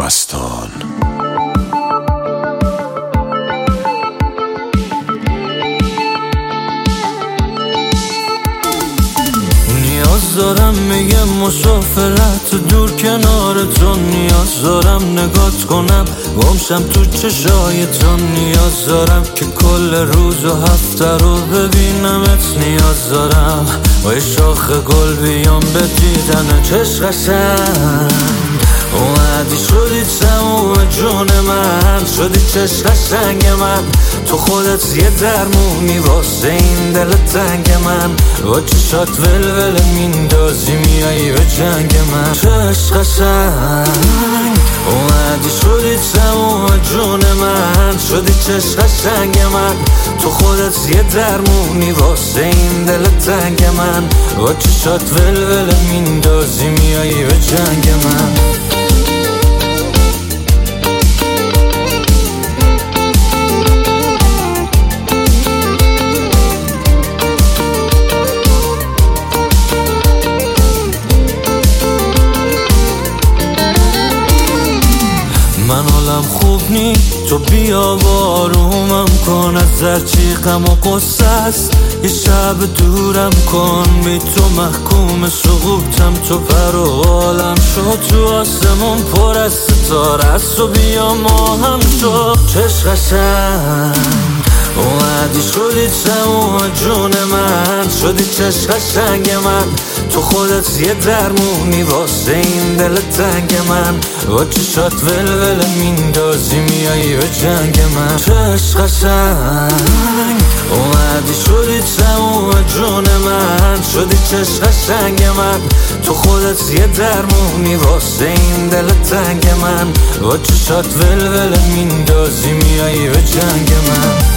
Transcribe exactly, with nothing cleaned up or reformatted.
مستان. نیاز دارم میگم مسافرت دور کنار تو، نیاز دارم نگات کنم گمشم تو چشای تو، نیاز دارم که کل روز و هفته رو ببینمت، نیاز دارم با شاخ گل بیام به دیدن چشم قشنگ. اومدی شدی تموم جون من، شدی چشم قشنگ من، تو خودت یه درمونی واسه این دل تنگ من، با چشات ولول میندازی میایی به جنگ من. چشم قشنگ اومدی شدی تموم جون من، شدی چشم قشنگ من، تو خودت یه درمونی واسه این دل تنگ من، با چشات ولول میندازی میایی به جنگ من. من حالم خوب نی تو بیا بارومم کن، از هرچی غم و قصه است یه شب دورم کن، بی تو محکوم سقوطم، تو پر و بالم شد، تو آسمون پر از ستاره است و بیا ما هم شد. چشم قشنگ اومدی شدی تموم جون من، شدی چشم قشنگ من، تو خودت یه درمونی واسه این دل تنگ من، با چشات ولول میندازی میایی به جنگ من. چشم قشنگ اومدی شدی تموم جون من، شدی چشم قشنگ من، تو خودت یه درمونی واسه این دل تنگ من، با چشات ولول میندازی میایی به جنگ من.